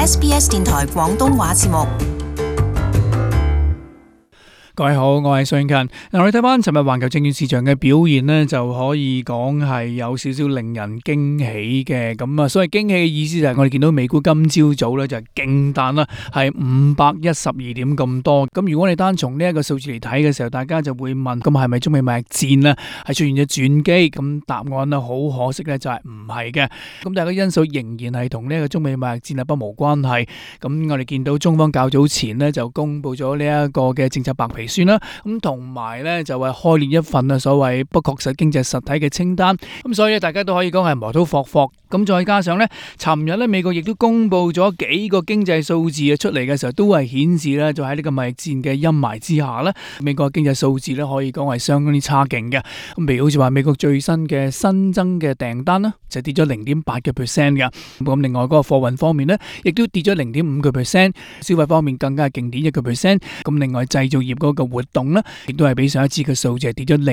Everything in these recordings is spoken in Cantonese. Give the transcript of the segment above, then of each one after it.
SBS 電台廣東話節目。 各位好，我係蘇永勤。我哋睇翻尋日環球證券市場嘅表現呢，就可以講係有少少令人驚喜嘅。咁啊，所謂驚喜嘅意思就係我哋見到美股今朝早呢就係勁彈啦，係512點咁多。咁如果你單從呢一個數字嚟睇嘅時候，大家就會問：咁係咪中美貿易戰呢係出現咗轉機？咁答案呢，好可惜呢，就係唔係嘅。咁大家因素仍然係同呢一個中美貿易戰不無關係。咁我哋見到中方較早前呢就公布咗呢一個嘅政策白皮算啦，咁同埋咧就係開列一份啊所謂不確實經濟實體嘅清單，咁所以大家都可以講係磨刀霍霍。咁再加上咧，尋日咧美國亦都公布咗幾個經濟數字出嚟嘅時候，都係顯示咧就喺呢個貿易戰嘅陰霾之下咧，美國經濟數字咧可以講係相當之差勁嘅。咁譬如好似話美國最新嘅新增嘅訂單啦，就跌咗0.8%嘅。咁另外嗰個貨運方面咧，亦都跌咗0.5%，消費方面更加係勁跌1%。咁另外製造業嗰個活動咧，亦都係比上一次嘅數字係跌咗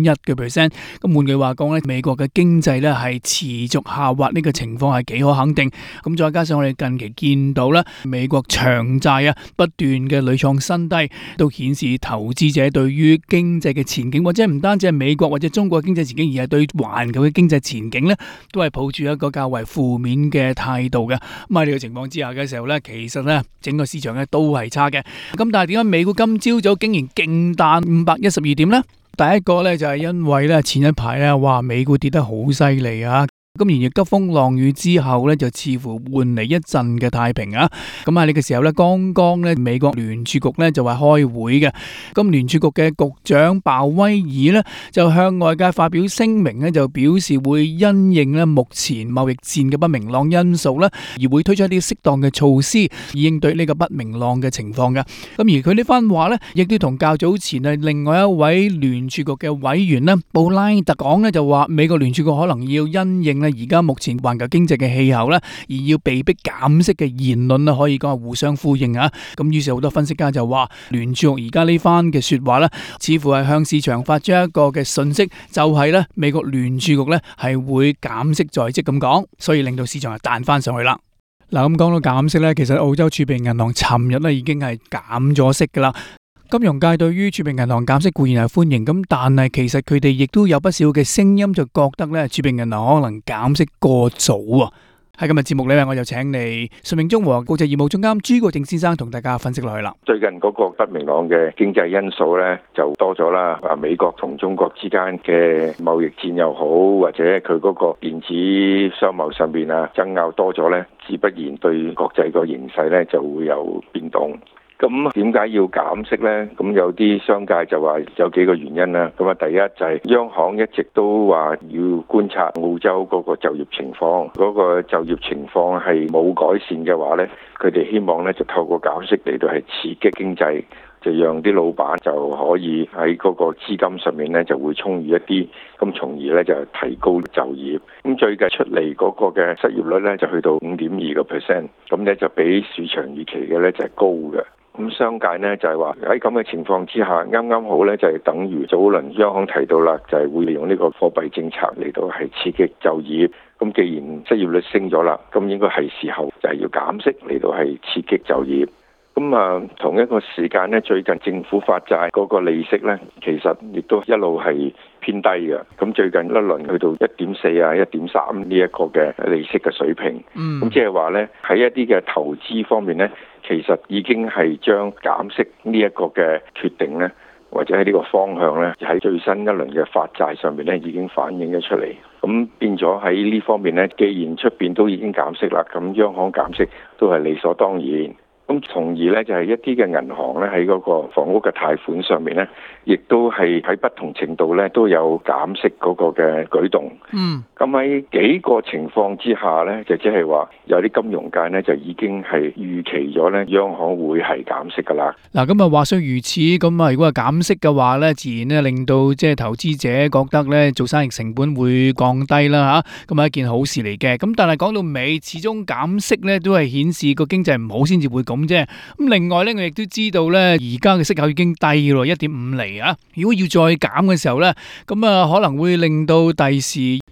0.1%。咁換句話講咧，美國嘅經濟咧係持續下滑，呢個情況係幾可肯定。咁再加上我哋近期見到咧，美國長債不斷嘅屢創新低，都顯示投資者對於經濟嘅前景，或者唔單止係美國或者中國嘅經濟前景，而係對環球嘅經濟前景咧，都係抱住一個較為負面嘅態度嘅。咁喺呢個情況之下嘅時候咧，其實咧整個市場咧都係差嘅。咁但係點解美股今朝早竟然勁彈512點呢？第一個咧就係因為咧前一排咧，哇美股跌得好犀利啊！咁然而急風浪雨之後咧，就似乎換嚟一陣嘅太平啊！咁喺呢個時候咧，剛剛咧美國聯儲局咧就話開會嘅，咁聯儲局嘅局長鮑威爾咧就向外界發表聲明咧，就表示會因應咧目前貿易戰嘅不明朗因素咧，而會推出一啲適當嘅措施，以應對呢個不明朗嘅情況嘅。咁而佢呢番話咧，亦都同較早前啊另外一位聯儲局嘅委員咧布拉特講咧，就話美國聯儲局可能要因應咧而家目前環球經濟嘅氣候咧，而要被迫減息嘅言論咧，可以講係互相呼應啊！咁於是好多分析家就話，聯儲局而家呢番嘅說話咧，似乎係向市場發出一個嘅訊息，就係咧美國聯儲局咧係會減息在即咁講，所以令到市場係彈翻上去啦。嗱，咁講到減息咧，其實澳洲儲備銀行尋日咧已經係減咗息噶啦。金融界對於儲備銀行減息固然係歡迎，咁但係其實佢哋亦都有不少嘅聲音，就覺得咧儲備銀行可能減息過早啊！喺今日節目裏面，我就請嚟順明中和國際業務總監朱國正先生同大家分析落去啦。 最近嗰個不明朗嘅經濟因素咧就多咗啦，話美國同中國之間嘅貿易戰又好，或者佢嗰個電子商貿上邊啊爭拗多咗咧，自不然對國際個形勢咧就會有變動。咁點解要減息呢？咁有啲商界就話有幾個原因啦。咁啊，第一就係央行一直都話要觀察澳洲嗰個就業情況，嗰個就業情況係冇改善嘅話呢，佢哋希望呢就透過減息嚟到係刺激經濟，就讓啲老闆就可以喺嗰個資金上面呢就會充裕一啲，咁從而呢就提高就業。咁最近出嚟嗰個嘅失業率呢就去到5.2%，咁呢就比市場預期嘅呢就係高嘅。咁商界呢就係話喺咁嘅情況之下，啱啱好呢就係等於早輪央行提到啦，就係會利用呢個貨幣政策嚟到係刺激就業。咁既然失業率升咗啦，咁應該係時候就係要減息嚟到係刺激就業。咁啊，同一個時間呢，最近政府發債嗰個利息呢，其實亦都一路係偏低嘅。咁最近一輪去到1.4啊、1.3呢一個嘅利息嘅水平。咁即係話呢，喺一啲嘅投資方面呢，其實已經係將減息呢一個嘅決定呢，或者喺呢個方向呢，喺最新一輪嘅發債上面呢已經反映咗出嚟。咁變咗喺呢方面呢，既然出邊都已經減息啦，咁央行減息都係理所當然。咁從而咧就係一啲嘅銀行咧喺嗰個房屋嘅貸款上面咧，亦都係喺不同程度咧都有減息嗰個嘅舉動。咁喺幾個情況之下咧，就即係話有啲金融界咧就已經係預期咗咧央行會係減息噶啦。 嗱，咁啊話雖如此，咁啊如果係減息嘅話咧，自然咧令到即係投資者覺得咧做生意成本會降低啦嚇，咁係一件好事嚟嘅。咁但係講到尾，始終減息咧都係顯示個經濟唔好先至會咁啫。咁另外咧，我亦都知道咧，而家嘅息口已經低咯，1.5厘啊。如果要再減嘅時候咧，咁啊可能會令到第時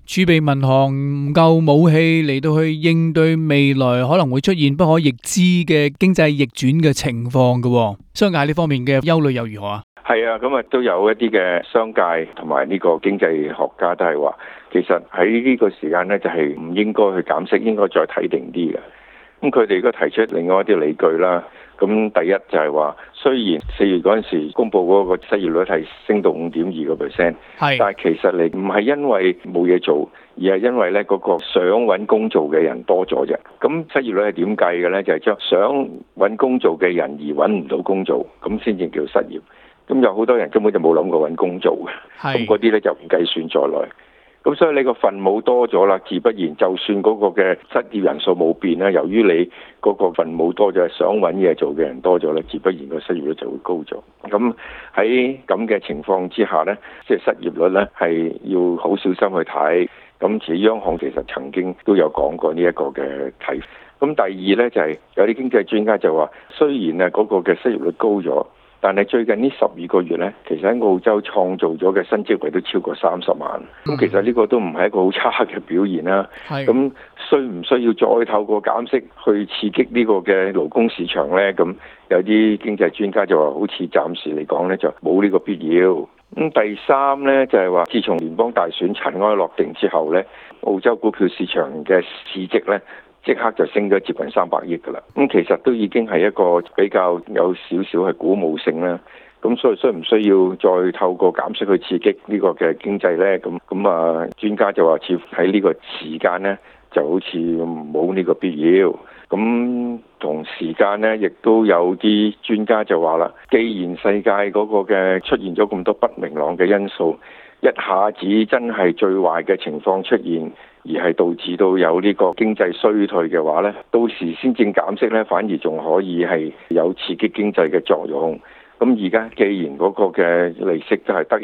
儲備民航唔夠武器嚟到去應對未來可能會出現不可逆知嘅經濟逆轉嘅情況嘅，商界呢方面嘅憂慮又如何啊？ 係啊，咁啊都有一啲嘅商界同埋呢個經濟學家都係話，其實喺呢個時間呢，就係唔應該去減息，應該再睇定啲嘅。咁佢哋都提出另外一啲理據啦。咁第一就係話，雖然4月嗰陣時公佈嗰個失業率係升到5.2%，但係其實你唔係因為冇嘢做，而係因為咧嗰個想揾工做嘅人多咗啫。咁失業率係點計嘅咧？就係將想揾工做嘅人而揾唔到工做，咁先至叫失業。咁有好多人根本就冇諗過揾工做嘅，咁嗰啲咧就唔計算在內。咁所以你個分母多咗啦，自不然就算嗰個嘅失業人數冇變啦，由於你嗰個分母多咗，想揾嘢做嘅人多咗咧，自不然個失業率就會高咗。咁喺咁嘅情況之下咧，即係失業率咧係要好小心去睇。咁似央行其實曾經都有講過呢一個嘅睇法。咁第二咧就係有啲經濟專家就話，雖然啊嗰個嘅失業率高咗，但係最近呢12個月呢，其實喺澳洲創造咗嘅新職位都超過30萬。咁其實呢個都唔係一個好差嘅表現啦。咁需唔需要再透過減息去刺激呢個嘅勞工市場呢？咁有啲經濟專家就話，好似暫時嚟講呢，就冇呢個必要。咁第三呢，就係話，自從聯邦大選塵埃落定之後呢，澳洲股票市場嘅市值呢，即刻就升咗接近300億㗎啦，咁其實都已經係一個比較有少少係鼓舞性啦。咁所以需唔需要再透過減息去刺激呢個嘅經濟呢？咁啊，專家就話似乎喺呢個時間呢，就好似冇呢個必要。咁同時間呢，亦都有啲專家就話啦，既然世界嗰個嘅出現咗咁多不明朗嘅因素，一下子真係最壞嘅情況出現，而係導致到有呢個經濟衰退嘅話呢，到時先正減息呢，反而仲可以係有刺激經濟嘅作用。咁而家既然嗰個嘅利息都係得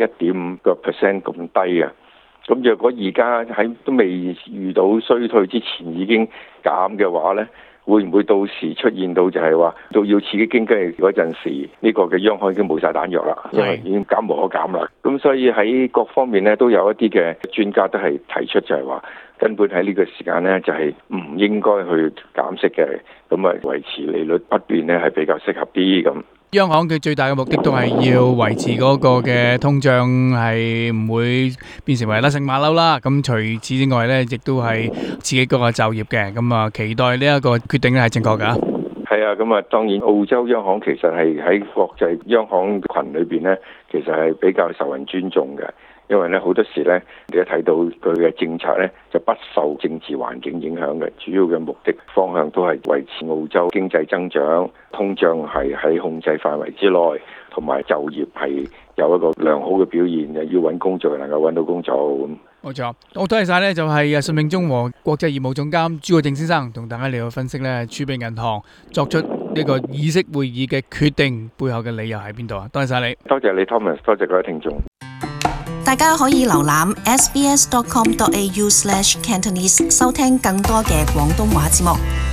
1.5% 咁低啊，咁若果而家喺都未遇到衰退之前已經減嘅話呢，會唔會到時出現到就係話到要刺激經濟嗰陣時，呢個嘅央行已經冇晒彈藥啦，因為已經減無可減啦。咁所以喺各方面呢，都有一啲嘅專家都係提出就係話，根本喺呢個時間呢，就係唔應該去減息嘅，咁啊維持利率不變呢，係比較適合啲咁。 央行嘅最大嘅目的都係要維持嗰個嘅通脹係唔會變成為甩繩馬騮啦。咁除此之外呢，亦都係刺激嗰個就業嘅。咁啊，期待呢一個決定咧係正確㗎。 係啊，咁啊，當然澳洲央行其實係喺國際央行群裏邊呢，其實係比較受人尊重嘅。因為咧好多時咧，你都睇到佢嘅政策咧就不受政治環境影響嘅，主要嘅目的方向都係維持澳洲經濟增長，通脹係喺控制範圍之內，同埋就業係有一個良好嘅表現，要揾工作能夠揾到工作咁。 冇錯，我多謝晒咧，就係信永中和國際業務總監朱國正先生同大家嚟到分析咧，儲備銀行作出呢個議息會議嘅決定背後嘅理由喺邊度啊？多謝晒你， 多謝你 Thomas， 多謝各位聽眾。 大家可以瀏覽 sbs.com.au/cantonese 收聽更多嘅廣東話節目。